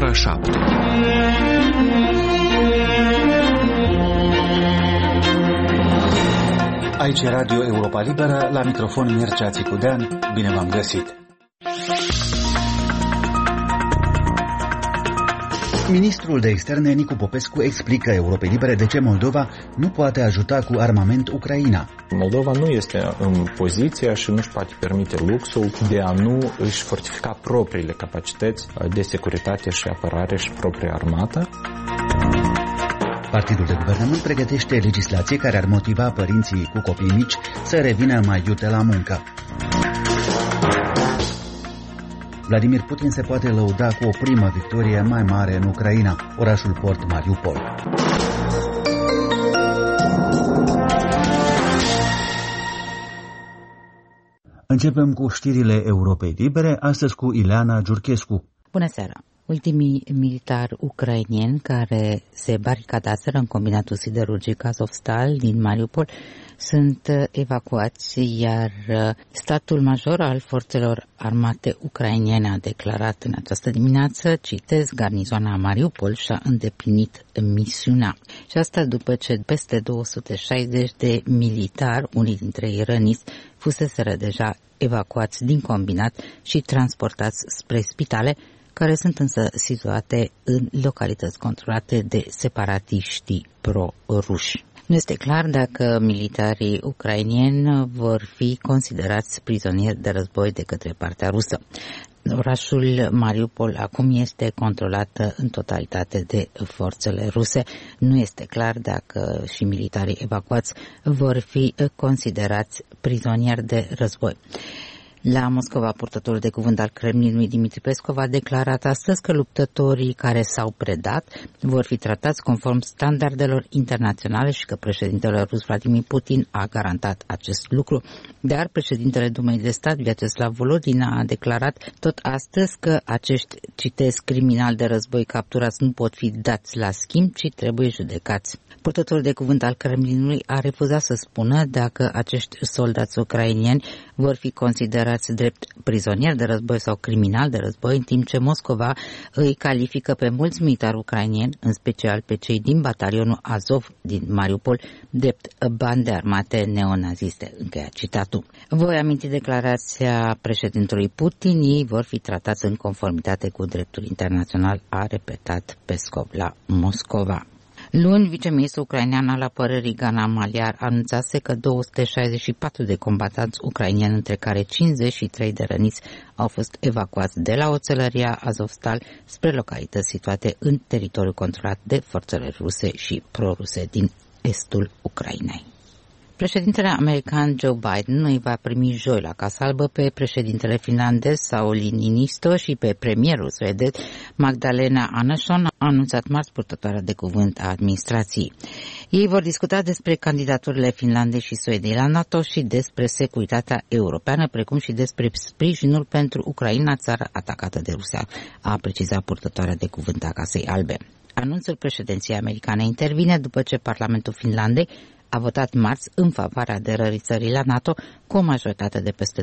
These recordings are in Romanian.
ora 7. Aici e Radio Europa Liberă, la microfon Mircea Țicudean, bine v-am găsit! Ministrul de Externe Nicu Popescu explică Europei Libere de ce Moldova nu poate ajuta cu armament Ucraina. Moldova nu este în poziția și nu-și poate permite luxul de a nu își fortifica propriile capacități de securitate și apărare și propria armată. Partidul de guvernământ pregătește legislație care ar motiva părinții cu copii mici să revină mai iute la muncă. Vladimir Putin se poate lăuda cu o primă victorie mai mare în Ucraina, orașul port Mariupol. Începem cu știrile Europei Libere, astăzi cu Ileana Giurchescu. Bună seara! Ultimii militari ucraineni care se baricadaseră în combinatul siderurgic Azovstal din Mariupol sunt evacuați, iar statul major al forțelor armate ucrainene a declarat în această dimineață, citez, garnizoana Mariupol și-a îndeplinit misiunea. Și asta după ce peste 260 de militari, unii dintre ei răniți, fuseseră deja evacuați din combinat și transportați spre spitale, care sunt însă situate în localități controlate de separatiștii pro-ruși. Nu este clar dacă militarii ucrainieni vor fi considerați prizonieri de război de către partea rusă. Orașul Mariupol acum este controlat în totalitate de forțele ruse. Nu este clar dacă și militarii evacuați vor fi considerați prizonieri de război. La Moscova, purtătorul de cuvânt al Kremlinului, Dimitri Peskov, a declarat astăzi că luptătorii care s-au predat vor fi tratați conform standardelor internaționale și că președintele rus Vladimir Putin a garantat acest lucru. Dar președintele Dumei de Stat, Vyacheslav Volodin, a declarat tot astăzi că acești, citesc, criminali de război capturați nu pot fi dați la schimb, ci trebuie judecați. Purtătorul de cuvânt al Kremlinului a refuzat să spună dacă acești soldați ucraineni vor fi considerați drept prizonieri de război sau criminali de război, în timp ce Moscova îi califică pe mulți militari ucraineni, în special pe cei din batalionul Azov din Mariupol, drept bande armate neonaziste. Încheia citatul. Voi aminti declarația președintelui Putin, ei vor fi tratați în conformitate cu dreptul internațional, a repetat Peskov la Moscova. Luni, viceministrul ucrainean al apărării Gana Maliar anunțase că 264 de combatanți ucraineni, între care 53 de răniți, au fost evacuați de la oțelăria Azovstal spre localități situate în teritoriul controlat de forțele ruse și proruse din estul Ucrainei. Președintele american Joe Biden îi va primi joi la Casa Albă pe președintele finlandez Sauli Niinisto și pe premierul suedez Magdalena Andersson, a anunțat marți purtătoarea de cuvânt a administrației. Ei vor discuta despre candidaturile Finlandei și Suediei la NATO și despre securitatea europeană, precum și despre sprijinul pentru Ucraina, țară atacată de Rusia, a precizat purtătoarea de cuvânt a Casei Albe. Anunțul președinției americane intervine după ce Parlamentul Finlandei a votat marți în favoarea aderării țării la NATO cu o majoritate de peste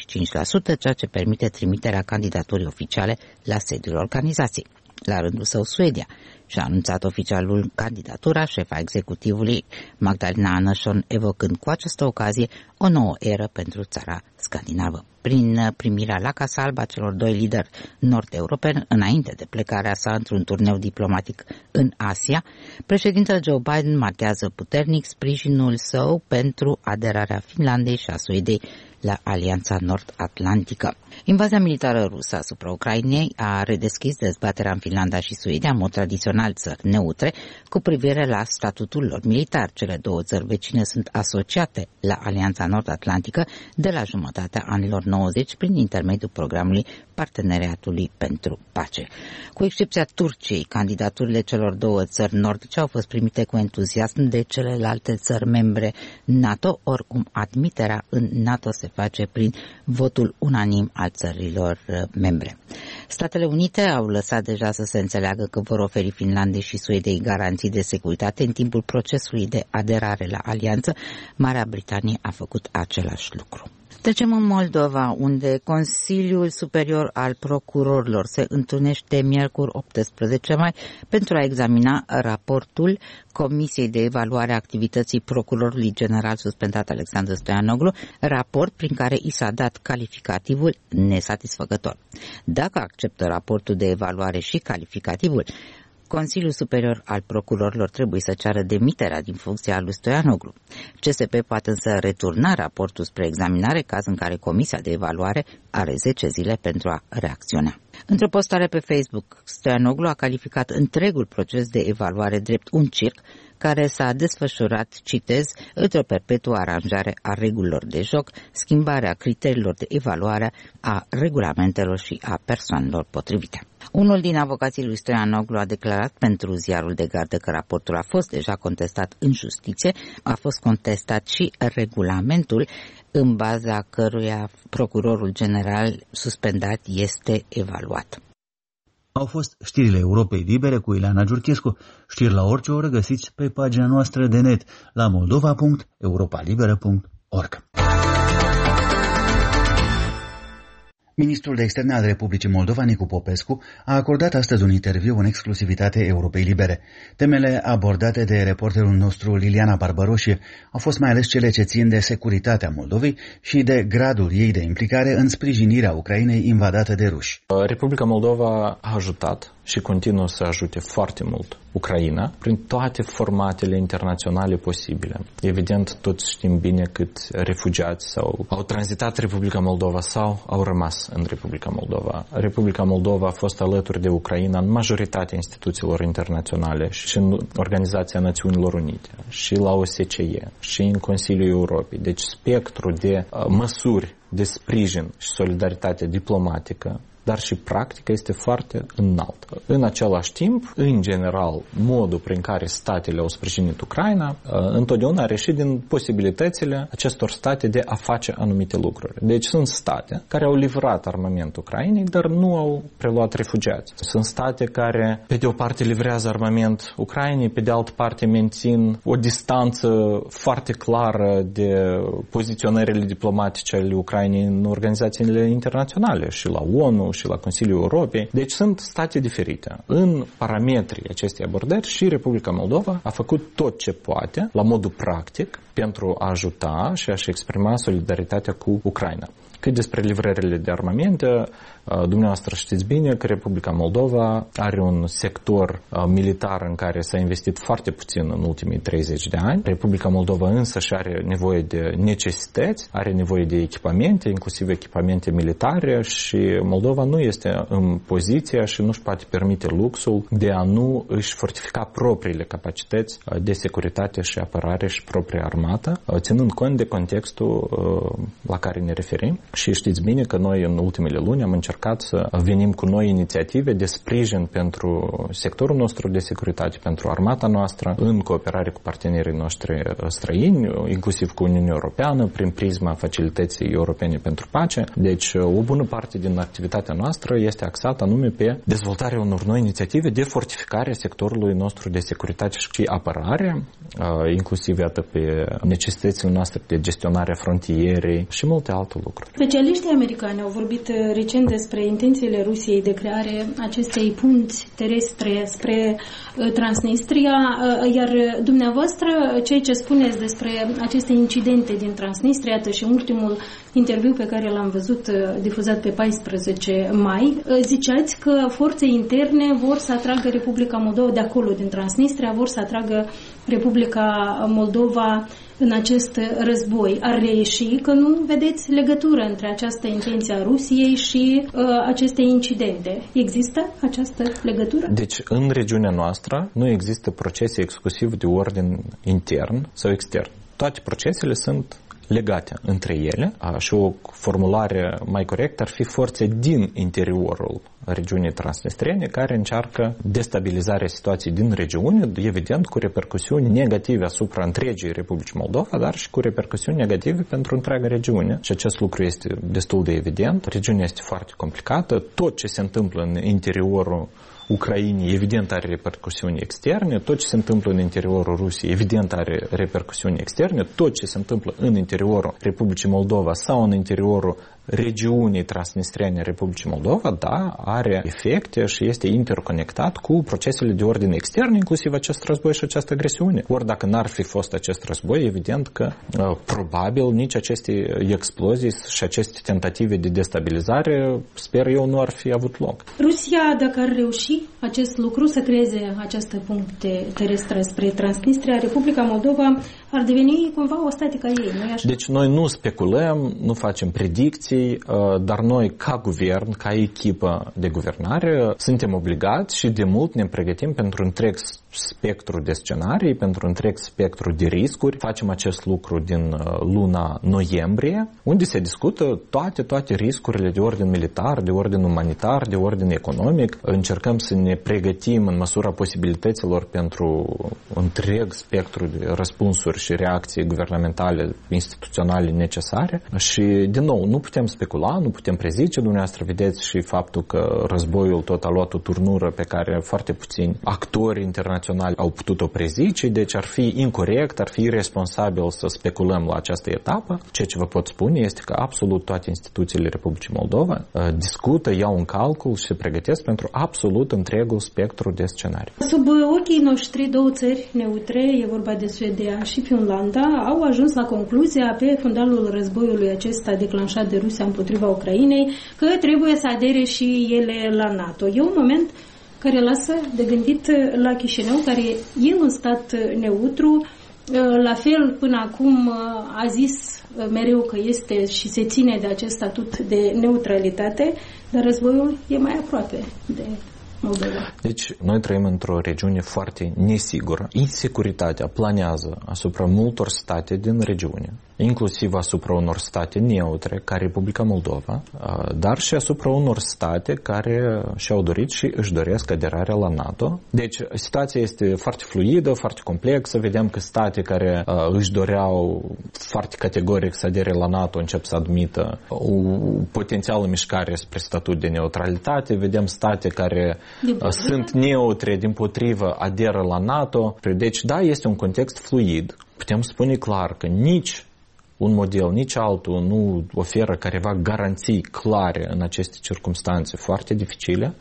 95%, ceea ce permite trimiterea candidaturii oficiale la sediul organizației. La rândul său, Suedia și-a anunțat oficialul candidatura, șefa executivului Magdalena Andersson, evocând cu această ocazie o nouă eră pentru țara scandinavă. Prin primirea la Casa Albă a celor doi lideri nord-europeni, înainte de plecarea sa într-un turneu diplomatic în Asia, președintele Joe Biden marchează puternic sprijinul său pentru aderarea Finlandei și a Suediei la Alianța Nord-Atlantică. Invazia militară rusă asupra Ucrainei a redeschis dezbaterea în Finlanda și Suedia, în mod tradițional țări neutre, cu privire la statutul lor militar. Cele două țări vecine sunt asociate la Alianța Nord-Atlantică de la jumătatea anilor 90 prin intermediul programului Parteneriatului pentru Pace. Cu excepția Turciei, candidaturile celor două țări nordice au fost primite cu entuziasm de celelalte țări membre NATO, oricum admiterea în NATO se face prin votul unanim al țărilor membre. Statele Unite au lăsat deja să se înțeleagă că vor oferi Finlandei și Suediei garanții de securitate în timpul procesului de aderare la alianță. Marea Britanie a făcut același lucru. Trecem în Moldova, unde Consiliul Superior al Procurorilor se întâlnește miercuri 18 mai pentru a examina raportul Comisiei de Evaluare a Activității Procurorului General suspendat Alexandru Stoianoglu, raport prin care i s-a dat calificativul nesatisfăcător. Dacă acceptă raportul de evaluare și calificativul, Consiliul Superior al Procurorilor trebuie să ceară demiterea din funcția lui Stoianoglu. CSP poate însă returna raportul spre examinare, caz în care Comisia de Evaluare are 10 zile pentru a reacționa. Într-o postare pe Facebook, Stoianoglu a calificat întregul proces de evaluare drept un circ care s-a desfășurat, citez, într-o perpetuă aranjare a regulilor de joc, schimbarea criteriilor de evaluare a regulamentelor și a persoanelor potrivite. Unul din avocații lui Stoianoglu a declarat pentru Ziarul de Gardă că raportul a fost deja contestat în justiție, a fost contestat și regulamentul în baza căruia procurorul general suspendat este evaluat. Au fost știrile Europei Libere cu Ileana Giurchescu. Știri la orice oră găsiți pe pagina noastră de net la moldova.europalibera.org. Ministrul de Externe al Republicii Moldova, Nicu Popescu, a acordat astăzi un interviu în exclusivitate Europei Libere. Temele abordate de reporterul nostru Liliana Barbaroșie au fost mai ales cele ce țin de securitatea Moldovei și de gradul ei de implicare în sprijinirea Ucrainei invadată de ruși. Republica Moldova a ajutat și continuă să ajute foarte mult Ucraina prin toate formatele internaționale posibile. Evident, toți știm bine cât refugiați au tranzitat Republica Moldova sau au rămas în Republica Moldova. Republica Moldova a fost alături de Ucraina în majoritatea instituțiilor internaționale și în Organizația Națiunilor Unite, și la OSCE, și în Consiliul Europei. Deci spectrul de măsuri de sprijin și solidaritate diplomatică, dar și practică este foarte înalt. În același timp, în general, modul prin care statele au sprijinit Ucraina întotdeauna a reșit din posibilitățile acestor state de a face anumite lucruri. Deci sunt state care au livrat armament Ucrainei, dar nu au preluat refugiați. Sunt state care, pe de o parte, livrează armament Ucrainei, pe de altă parte, mențin o distanță foarte clară de poziționările diplomatice ale Ucrainei în organizațiile internaționale și la ONU, și la Consiliul Europei. Deci sunt state diferite. În parametrii acestei abordări și Republica Moldova a făcut tot ce poate, la modul practic, pentru a ajuta și a-și exprima solidaritatea cu Ucraina. Cât despre livrările de armamente, dumneavoastră știți bine că Republica Moldova are un sector militar în care s-a investit foarte puțin în ultimii 30 de ani. Republica Moldova însă și are nevoie de necesități, are nevoie de echipamente, inclusiv echipamente militare, și Moldova nu este în poziția și nu-și poate permite luxul de a nu își fortifica propriile capacități de securitate și apărare și propria armată, ținând cont de contextul la care ne referim. Și știți bine că noi în ultimele luni am încercat să venim cu noi inițiative de sprijin pentru sectorul nostru de securitate, pentru armata noastră, în cooperare cu partenerii noștri străini, inclusiv cu Uniunea Europeană, prin prisma Facilității Europene pentru Pace. Deci o bună parte din activitatea noastră este axată anume pe dezvoltarea unor noi inițiative de fortificare a sectorului nostru de securitate și apărare, inclusiv atât pe necesitățile noastre de gestionare a frontierei și multe alte lucruri. Specialiștii americani au vorbit recent despre intențiile Rusiei de creare acestei punți terestre spre Transnistria, iar dumneavoastră, ceea ce spuneți despre aceste incidente din Transnistria, și ultimul interviu pe care l-am văzut difuzat pe 14 mai, ziceați că forțe interne vor să atragă Republica Moldova de acolo, din Transnistria, vor să atragă Republica Moldova în acest război. Ar reieși că nu vedeți legătură între această intenție a Rusiei și aceste incidente. Există această legătură? Deci, în regiunea noastră nu există procese exclusiv de ordin intern sau extern. Toate procesele sunt legate între ele și o formulare mai corectă ar fi forțe din interiorul regiunii transnistriene care încearcă destabilizarea situației din regiune, evident cu repercusiuni negative asupra întregii Republici Moldova, dar și cu repercusiuni negative pentru întreaga regiune. Și acest lucru este destul de evident. Regiunea este foarte complicată. Tot ce se întâmplă în interiorul Ucrainei evident are repercusiuni externe, tot ce se întâmplă în interiorul Rusiei evident are repercusiuni externe, tot ce se întâmplă în interiorul Republicii Moldova sau în interiorul regiunii transnistriene Republicii Moldova, da, are efecte și este interconectat cu procesele de ordin extern, inclusiv acest război și această agresiune. Ori dacă n-ar fi fost acest război, evident că probabil nici aceste explozii și aceste tentative de destabilizare, sper eu, nu ar fi avut loc. Rusia, dacă ar reuși acest lucru, să creeze aceste puncte terestre spre Transnistria, Republica Moldova ar deveni cumva o statică ei, nu-i așa? Deci noi nu speculăm, nu facem predicții, dar noi ca guvern, ca echipă de guvernare, suntem obligați și de mult ne pregătim pentru întreg spectru de scenarii, pentru întreg spectru de riscuri. Facem acest lucru din luna noiembrie, unde se discută toate riscurile de ordin militar, de ordin umanitar, de ordin economic. Încercăm să ne pregătim în măsura posibilităților pentru întreg spectru de răspunsuri și reacții guvernamentale, instituționale necesare. Și, din nou, nu putem specula, nu putem prezice. Dumneavoastră vedeți și faptul că războiul tot a luat o turnură pe care foarte puțini actori internaționali au putut-o prezice, deci ar fi incorect, ar fi irresponsabil să speculăm la această etapă. Ceea ce vă pot spune este că absolut toate instituțiile Republicii Moldova discută, iau în calcul și se pregătesc pentru absolut întregul spectru de scenarii. Sub ochii noștri, două țări neutre, e vorba de Suedia și Finlanda, au ajuns la concluzia pe fundalul războiului acesta declanșat de Rusia împotriva Ucrainei că trebuie să adere și ele la NATO. E un moment care lasă de gândit la Chișinău, care e un stat neutru, la fel până acum a zis mereu că este și se ține de acest statut de neutralitate, dar războiul e mai aproape de Moldova. Deci, noi trăim într-o regiune foarte nesigură. Insecuritatea planează asupra multor state din regiune, inclusiv asupra unor state neutre, ca Republica Moldova, dar și asupra unor state care și-au dorit și își doresc aderarea la NATO. Deci, situația este foarte fluidă, foarte complexă. Vedem că state care își doreau foarte categoric să adere la NATO încep să admită o potențială mișcare spre statut de neutralitate. Vedem state care sunt neutre, dimpotrivă, aderă la NATO. Deci, da, este un context fluid. Putem spune clar că nici un model, nici altul nu oferă careva garanții clare în aceste circumstanțe foarte dificile.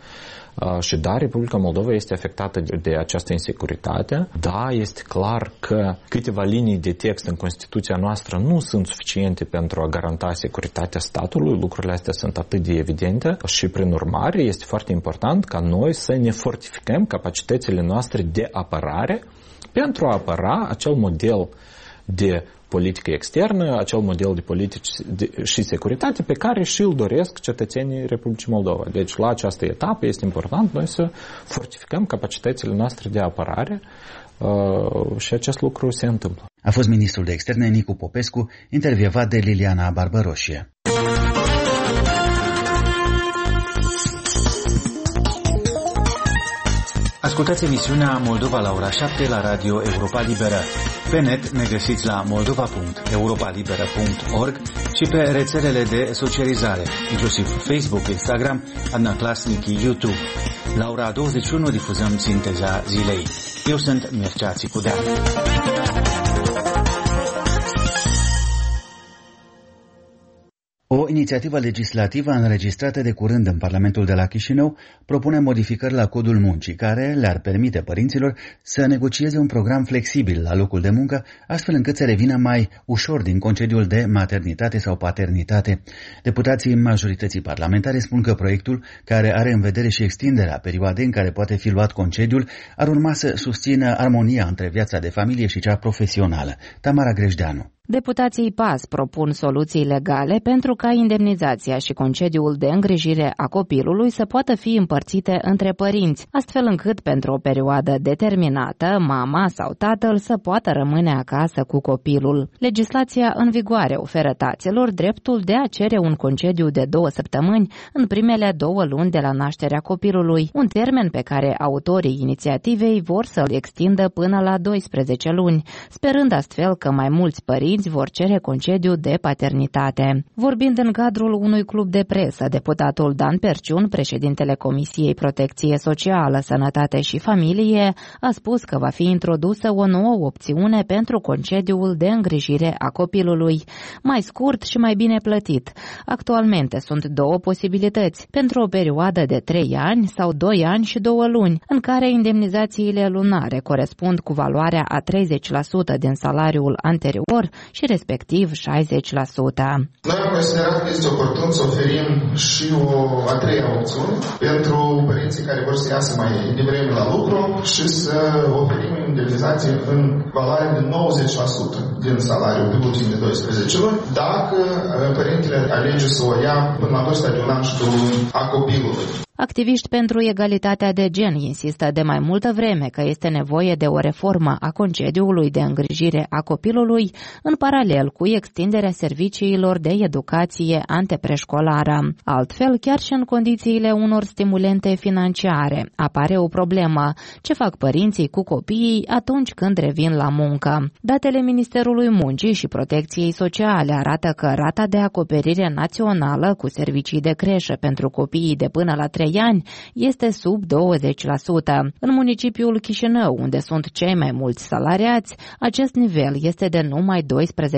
Și da, Republica Moldova este afectată de această insecuritate. Da, este clar că câteva linii de text în Constituția noastră nu sunt suficiente pentru a garanta securitatea statului. Lucrurile astea sunt atât de evidente și, prin urmare, este foarte important ca noi să ne fortificăm capacitățile noastre de apărare pentru a apăra acel model de politică externă, acel model de politici și securitate pe care și îl doresc cetățenii Republicii Moldova. Deci, la această etapă este important noi să fortificăm capacitățile noastre de apărare și acest lucru se întâmplă. A fost ministrul de externe Nicu Popescu, intervievat de Liliana Barbăroșie. Ascultați emisiunea Moldova la ora 7 la Radio Europa Liberă. Pe net ne găsiți la moldova.europalibera.org și pe rețelele de socializare, inclusiv Facebook, Instagram, Adnaclasnic, YouTube. La ora 21 difuzăm sinteza zilei. Eu sunt Mircea Țicudean. O inițiativă legislativă înregistrată de curând în Parlamentul de la Chișinău propune modificări la Codul Muncii, care le-ar permite părinților să negocieze un program flexibil la locul de muncă, astfel încât să revină mai ușor din concediul de maternitate sau paternitate. Deputații majorității parlamentare spun că proiectul, care are în vedere și extinderea perioadei în care poate fi luat concediul, ar urma să susțină armonia între viața de familie și cea profesională. Tamara Grejdeanu. Deputații PAS propun soluții legale pentru ca indemnizația și concediul de îngrijire a copilului să poată fi împărțite între părinți, astfel încât pentru o perioadă determinată, mama sau tatăl să poată rămâne acasă cu copilul. Legislația în vigoare oferă taților dreptul de a cere un concediu de 2 săptămâni în primele 2 luni de la nașterea copilului, un termen pe care autorii inițiativei vor să-l extindă până la 12 luni, sperând astfel că mai mulți părinți părinți vor cere concediu de paternitate. Vorbind în cadrul unui club de presă, deputatul Dan Perciun, președintele Comisiei Protecție Socială, Sănătate și Familie, a spus că va fi introdusă o nouă opțiune pentru concediul de îngrijire a copilului, mai scurt și mai bine plătit. Actualmente sunt două posibilități, pentru o perioadă de 3 ani sau 2 ani și 2 luni, în care indemnizațiile lunare corespund cu valoarea a 30% din salariul anterior și respectiv 60%. Noi am considerat că este oportun să oferim și o a treia opțiune pentru părinții care vor să iasă mai devreme la lucru și să oferim indemnizație în valoare de 90% din salariul pe ultimele 12 luni, dacă părintele alege să o ia până la vârsta de 1 an și 2 luni a copilului. Activiști pentru egalitatea de gen insistă de mai multă vreme că este nevoie de o reformă a concediului de îngrijire a copilului, în paralel cu extinderea serviciilor de educație antepreșcolară. Altfel, chiar și în condițiile unor stimulente financiare, apare o problemă: ce fac părinții cu copiii atunci când revin la muncă? Datele Ministerului Muncii și Protecției Sociale arată că rata de acoperire națională cu servicii de creșă pentru copiii de până la 3 ani este sub 20%. În municipiul Chișinău, unde sunt cei mai mulți salariați, acest nivel este de numai 12%.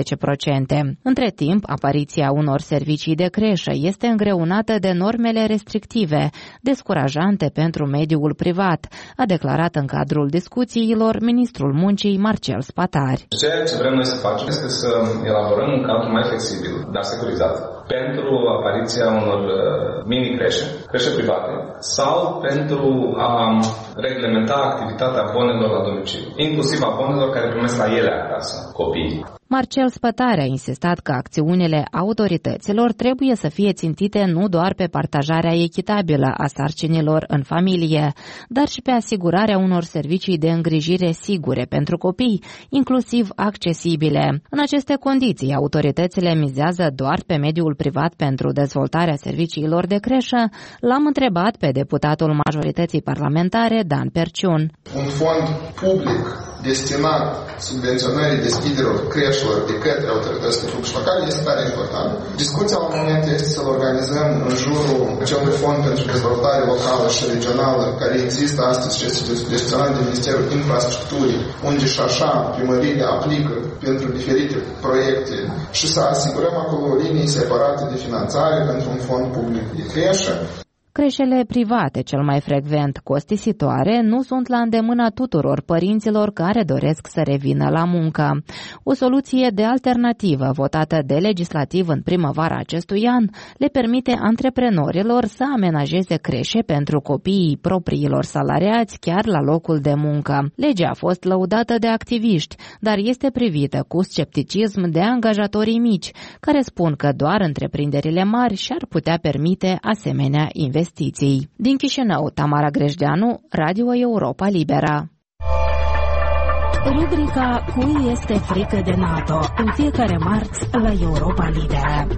Între timp, apariția unor servicii de creșă este îngreunată de normele restrictive, descurajante pentru mediul privat, a declarat în cadrul discuțiilor ministrul muncii Marcel Spatari. Ceea ce vrem noi să facem este să elaborăm un cadru mai flexibil, dar securizat, pentru apariția unor mini-creșe private, sau pentru a reglementa activitatea bonelor la domiciliu, inclusiv a bonelor care primesc la ele acasă copiii. Marcel Spătare a insistat că acțiunile autorităților trebuie să fie țintite nu doar pe partajarea echitabilă a sarcinilor în familie, dar și pe asigurarea unor servicii de îngrijire sigure pentru copii, inclusiv accesibile. În aceste condiții, autoritățile mizează doar pe mediul privat pentru dezvoltarea serviciilor de creșă. L-am întrebat pe deputatul majorității parlamentare, Dan Perciun. Un fond public destinat subvenționării deschiderilor creșelor de către autoritățile publice locale este tare important. Discuția la moment este să-l organizăm în jurul acelui fond pentru dezvoltare locală și regională care există astăzi și este gestionat de Ministerul Infrastructurii, unde și așa primăriile aplică pentru diferite proiecte și să asigurăm acolo linii separate de finanțare pentru un fond public de creșă. Creșele private, cel mai frecvent costisitoare, nu sunt la îndemâna tuturor părinților care doresc să revină la muncă. O soluție de alternativă votată de legislativ în primăvara acestui an le permite antreprenorilor să amenajeze creșe pentru copiii propriilor salariați chiar la locul de muncă. Legea a fost lăudată de activiști, dar este privită cu scepticism de angajatorii mici, care spun că doar întreprinderile mari și-ar putea permite asemenea investiții. Din Chișinău, Tamara Grejdeanu, Radio Europa Liberă. Rubrica Cui este frică de NATO? În fiecare marți la Europa Liberă.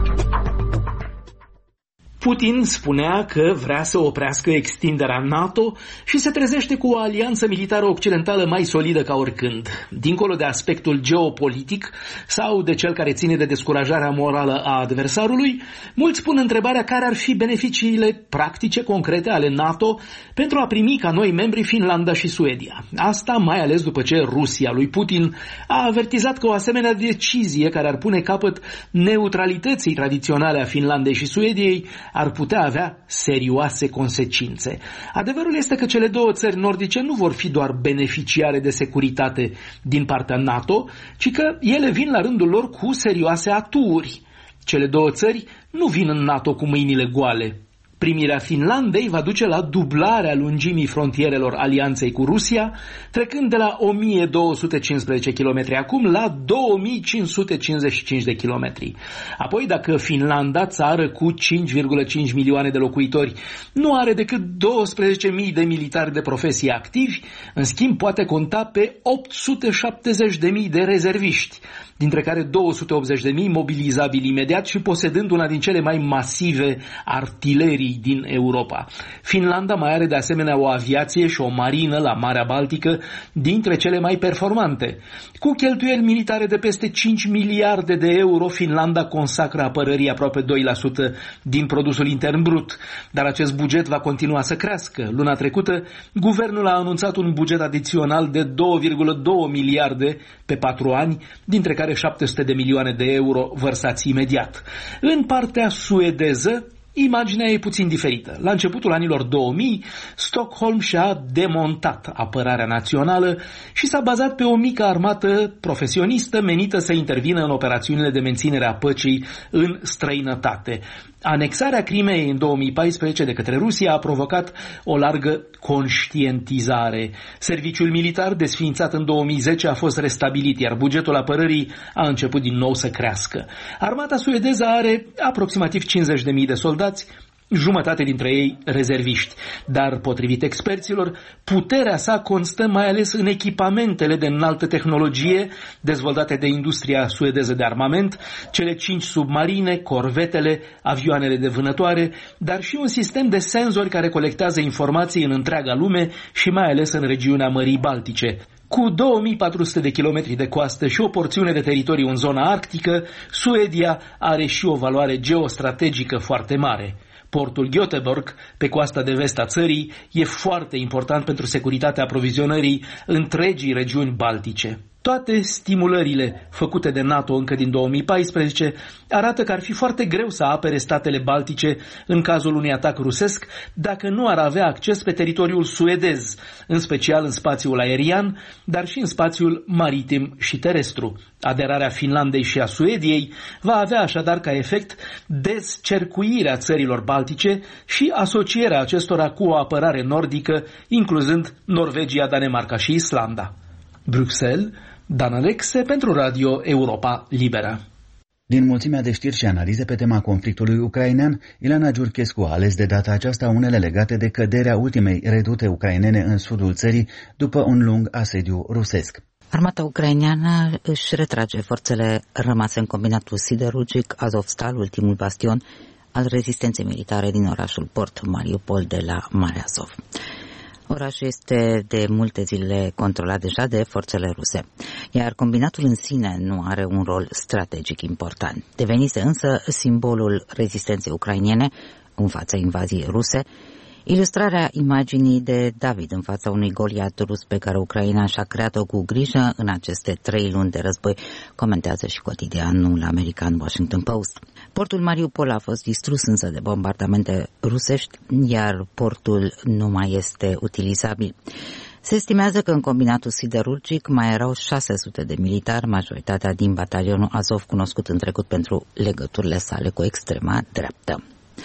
Putin spunea că vrea să oprească extinderea NATO și se trezește cu o alianță militară occidentală mai solidă ca oricând. Dincolo de aspectul geopolitic sau de cel care ține de descurajarea morală a adversarului, mulți pun întrebarea care ar fi beneficiile practice, concrete ale NATO pentru a primi ca noi membri Finlanda și Suedia. Asta mai ales după ce Rusia lui Putin a avertizat că o asemenea decizie care ar pune capăt neutralității tradiționale a Finlandei și Suediei ar putea avea serioase consecințe. Adevărul este că cele două țări nordice nu vor fi doar beneficiare de securitate din partea NATO, ci că ele vin la rândul lor cu serioase aturi. Cele două țări nu vin în NATO cu mâinile goale. Primirea Finlandei va duce la dublarea lungimii frontierelor alianței cu Rusia, trecând de la 1215 km acum la 2555 de kilometri. Apoi, dacă Finlanda, țară cu 5,5 milioane de locuitori, nu are decât 12.000 de militari de profesie activi, în schimb poate conta pe 870.000 de rezerviști, dintre care 280.000 mobilizabili imediat și posedând una din cele mai masive artilerii războiului din Europa. Finlanda mai are de asemenea o aviație și o marină la Marea Baltică dintre cele mai performante. Cu cheltuieli militare de peste 5 miliarde de euro, Finlanda consacră apărării aproape 2% din produsul intern brut, dar acest buget va continua să crească. Luna trecută, guvernul a anunțat un buget adițional de 2,2 miliarde pe 4 ani, dintre care 700 de milioane de euro vărsați imediat. În partea suedeză, imaginea e puțin diferită. La începutul anilor 2000, Stockholm și-a demontat apărarea națională și s-a bazat pe o mică armată profesionistă menită să intervină în operațiunile de menținere a păcii în străinătate. Anexarea Crimeei în 2014 de către Rusia a provocat o largă conștientizare. Serviciul militar, desființat în 2010, a fost restabilit, iar bugetul apărării a început din nou să crească. Armata suedeză are aproximativ 50.000 de soldați, jumătate dintre ei rezerviști, dar, potrivit experților, puterea sa constă mai ales în echipamentele de înaltă tehnologie dezvoltate de industria suedeză de armament, cele 5 submarine, corvetele, avioanele de vânătoare, dar și un sistem de senzori care colectează informații în întreaga lume și mai ales în regiunea Mării Baltice. Cu 2400 de kilometri de coastă și o porțiune de teritoriu în zona arctică, Suedia are și o valoare geostrategică foarte mare. Portul Göteborg, pe coasta de vest a țării, e foarte important pentru securitatea aprovizionării întregii regiuni baltice. Toate stimulările făcute de NATO încă din 2014 arată că ar fi foarte greu să apere statele baltice în cazul unui atac rusesc dacă nu ar avea acces pe teritoriul suedez, în special în spațiul aerian, dar și în spațiul maritim și terestru. Aderarea Finlandei și a Suediei va avea așadar ca efect descercuirea țărilor baltice și asocierea acestora cu o apărare nordică, incluzând Norvegia, Danemarca și Islanda. Bruxelles, Dan Alexe pentru Radio Europa Liberă. Din mulțimea de știri și analize pe tema conflictului ucrainean, Ileana Giurchescu a ales de data aceasta unele legate de căderea ultimei redute ucrainene în sudul țării după un lung asediu rusesc. Armata ucraineană își retrage forțele rămase în combinatul siderurgic Azovstal, ultimul bastion al rezistenței militare din orașul port Mariupol de la Marea Azov. Orașul este de multe zile controlat deja de forțele ruse, iar combinatul în sine nu are un rol strategic important. Devenise însă simbolul rezistenței ucrainene în fața invaziei ruse, ilustrarea imaginii de David în fața unui Goliat rus pe care Ucraina și-a creat-o cu grijă în aceste 3 luni de război, comentează și cotidianul american Washington Post. Portul Mariupol a fost distrus însă de bombardamente rusești, iar portul nu mai este utilizabil. Se estimează că în combinatul siderurgic mai erau 600 de militari, majoritatea din batalionul Azov, cunoscut în trecut pentru legăturile sale cu extrema dreaptă.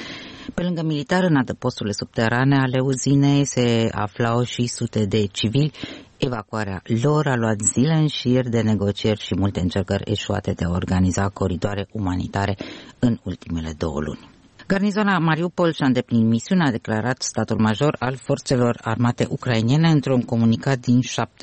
Pe lângă militar, în adăposturile subterane ale uzinei se aflau și sute de civili. Evacuarea lor a luat zile în șir de negocieri și multe încercări eșuate de a organiza coridoare umanitare în ultimele 2 luni. Garnizoana Mariupol și-a îndeplinit misiunea, a declarat statul major al forțelor armate ucrainene într-un comunicat din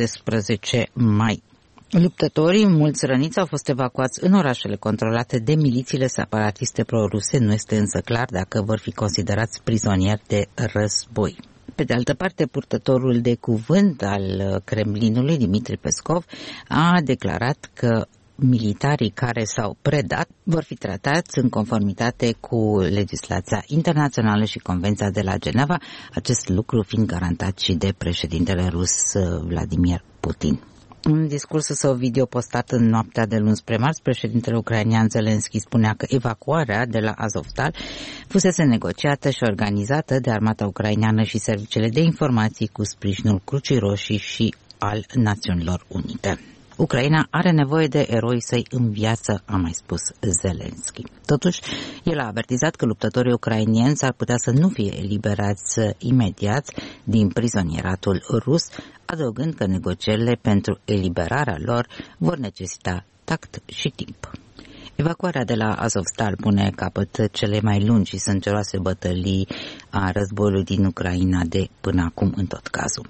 17 mai. Luptătorii, mulți răniți, au fost evacuați în orașele controlate de milițiile separatiste pro-ruse. Nu este însă clar dacă vor fi considerați prizonieri de război. Pe de altă parte, purtătorul de cuvânt al Kremlinului, Dmitri Peskov, a declarat că militarii care s-au predat vor fi tratați în conformitate cu legislația internațională și Convenția de la Geneva, acest lucru fiind garantat și de președintele rus Vladimir Putin. În discursul său video postat în noaptea de luni spre marți, președintele ucrainean Zelensky spunea că evacuarea de la Azovstal fusese negociată și organizată de armata ucraineană și serviciile de informații cu sprijinul Crucii Roșii și al Națiunilor Unite. Ucraina are nevoie de eroii săi în viață, a mai spus Zelensky. Totuși, el a avertizat că luptătorii ucrainieni s-ar putea să nu fie eliberați imediat din prizonieratul rus, adăugând că negocierile pentru eliberarea lor vor necesita tact și timp. Evacuarea de la Azovstal pune capăt cele mai lungi și sângeroase bătălii a războiului din Ucraina de până acum în tot cazul.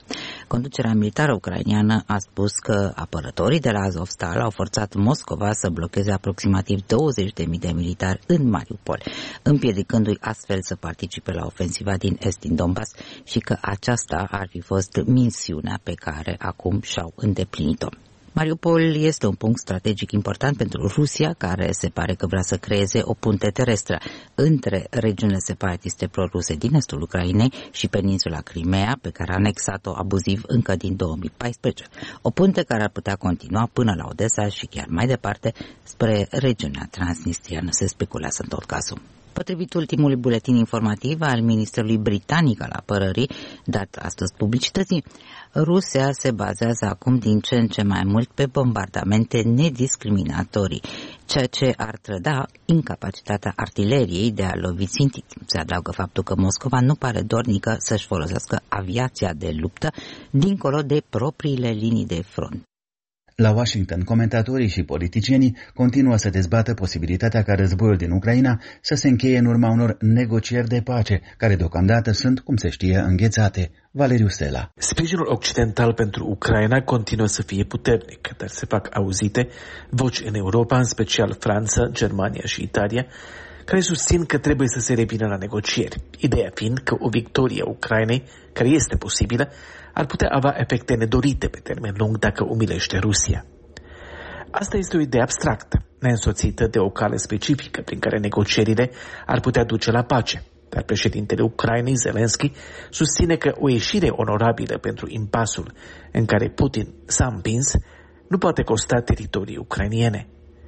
Conducerea militară ucraineană a spus că apărătorii de la Azovstal au forțat Moscova să blocheze aproximativ 20.000 de militari în Mariupol, împiedicându-i astfel să participe la ofensiva din est din Donbass și că aceasta ar fi fost misiunea pe care acum și-au îndeplinit-o. Mariupol este un punct strategic important pentru Rusia, care se pare că vrea să creeze o punte terestră între regiunile separatiste proruse din estul Ucrainei și peninsula Crimea, pe care a anexat-o abuziv încă din 2014. O punte care ar putea continua până la Odessa și chiar mai departe spre regiunea transnistriană, se speculează în tot cazul. Potrivit ultimului buletin informativ al Ministerului Britanic al Apărării, dat astăzi publicității, Rusia se bazează acum din ce în ce mai mult pe bombardamente nediscriminatorii, ceea ce ar trăda incapacitatea artileriei de a lovi țintit. Se adaugă faptul că Moscova nu pare dornică să-și folosească aviația de luptă dincolo de propriile linii de front. La Washington, comentatorii și politicienii continuă să dezbată posibilitatea ca războiul din Ucraina să se încheie în urma unor negocieri de pace, care deocamdată sunt, cum se știe, înghețate. Valeriu Stela. Sprijinul occidental pentru Ucraina continuă să fie puternic, dar se fac auzite voci în Europa, în special Franța, Germania și Italia, care susțin că trebuie să se revină la negocieri, ideea fiind că o victorie a Ucrainei, care este posibilă, ar putea avea efecte nedorite pe termen lung dacă umilește Rusia. Asta este o idee abstractă, neînsoțită de o cale specifică prin care negocierile ar putea duce la pace, dar președintele Ucrainei, Zelensky, susține că o ieșire onorabilă pentru impasul în care Putin s-a împins nu poate costa teritorii ucrainiene.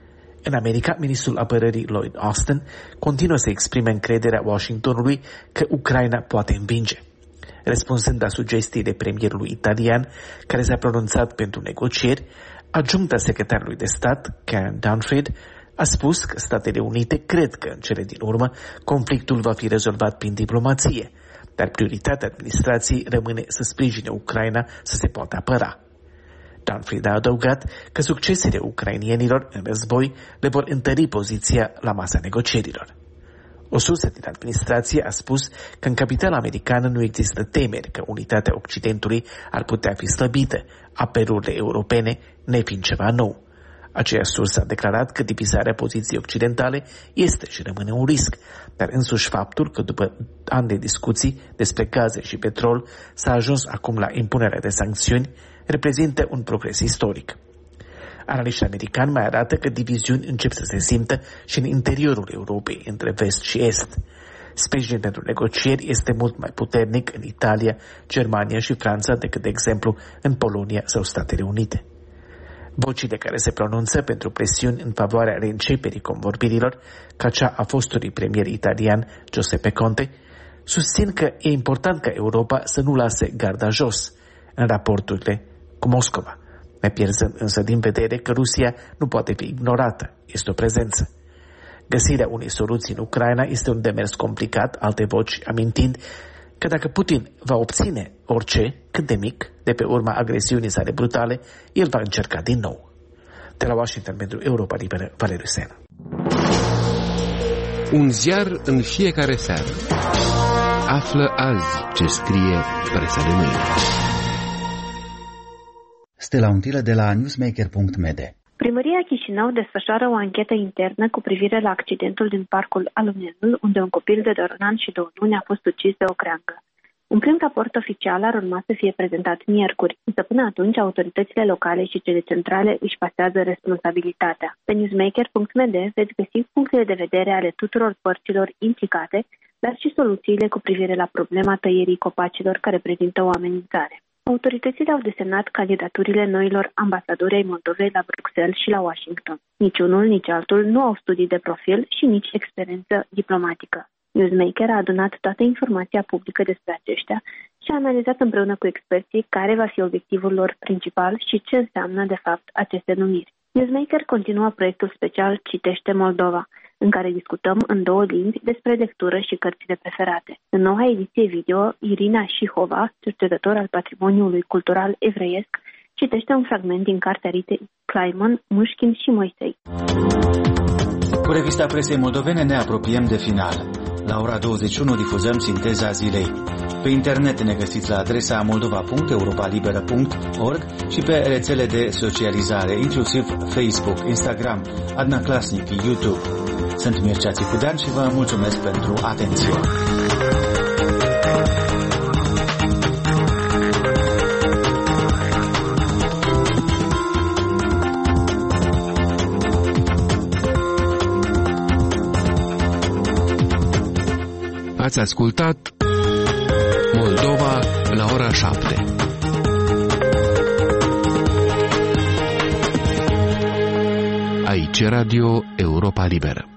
În America, ministrul apărării Lloyd Austin continuă să exprime încrederea Washingtonului că Ucraina poate învinge. Răspunzând la sugestiile premierului italian, care s-a pronunțat pentru negocieri, adjuncta secretarului de stat, Karen Dunford, a spus că Statele Unite cred că, în cele din urmă, conflictul va fi rezolvat prin diplomație, dar prioritatea administrației rămâne să sprijine Ucraina să se poată apăra. Dunford a adăugat că succesele ucrainienilor în război le vor întări poziția la masa negocierilor. O sursă din administrație a spus că în capitala americană nu există temeri că unitatea Occidentului ar putea fi slăbită, apelurile europene nefiind ceva nou. Aceeași sursă a declarat că divizarea poziției occidentale este și rămâne un risc, dar însuși faptul că după ani de discuții despre gaze și petrol s-a ajuns acum la impunerea de sancțiuni reprezintă un progres istoric. Analiștii americani mai arată că diviziuni încep să se simtă și în interiorul Europei, între vest și est. Sprijinul pentru negocieri este mult mai puternic în Italia, Germania și Franța decât, de exemplu, în Polonia sau Statele Unite. Vocile care se pronunță pentru presiuni în favoarea reînceperii convorbirilor, ca cea a fostului premier italian Giuseppe Conte, susțin că e important ca Europa să nu lase garda jos în raporturile cu Moscova, ne pierzând însă din vedere că Rusia nu poate fi ignorată, este o prezență. Găsirea unei soluții în Ucraina este un demers complicat, alte voci amintind că dacă Putin va obține orice, cât de mic, de pe urma agresiunii sale brutale, el va încerca din nou. De la Washington pentru Europa Liberă, Valeriu Sena. Un ziar în fiecare seară. Află azi ce scrie presa de mâine. Stella Untilă de la newsmaker.md. Primăria Chișinău desfășoară o anchetă internă cu privire la accidentul din parcul Alunelul, unde un copil de doar un an și 2 luni a fost ucis de o creangă. Un prim raport oficial ar urma să fie prezentat miercuri, însă până atunci autoritățile locale și cele centrale își pasează responsabilitatea. Pe newsmaker.md veți găsi punctele de vedere ale tuturor părților implicate, dar și soluțiile cu privire la problema tăierii copacilor care prezintă o amenințare. Autoritățile au desemnat candidaturile noilor ambasadori ai Moldovei la Bruxelles și la Washington. Nici unul, nici altul nu au studii de profil și nici experiență diplomatică. Newsmaker a adunat toată informația publică despre aceștia și a analizat împreună cu experții care va fi obiectivul lor principal și ce înseamnă, de fapt, aceste numiri. Newsmaker continuă proiectul special Citește Moldova, în care discutăm în 2 limbi despre lectură și cărțile preferate. În noua ediție video, Irina Șihova, cercetător al patrimoniului cultural evreiesc, citește un fragment din cartea Ritei Kleiman, Mușkin și Moisei. Cu revista presei moldovene ne apropiem de final. La ora 21 difuzăm Sinteza Zilei. Pe internet ne găsiți la adresa moldova.europalibera.org și pe rețele de socializare, inclusiv Facebook, Instagram, Adnaclasnic, YouTube. Sunt Mircea Țicudean și vă mulțumesc pentru atenție. Ați ascultat Moldova la ora 7. Aici Radio Europa Liberă.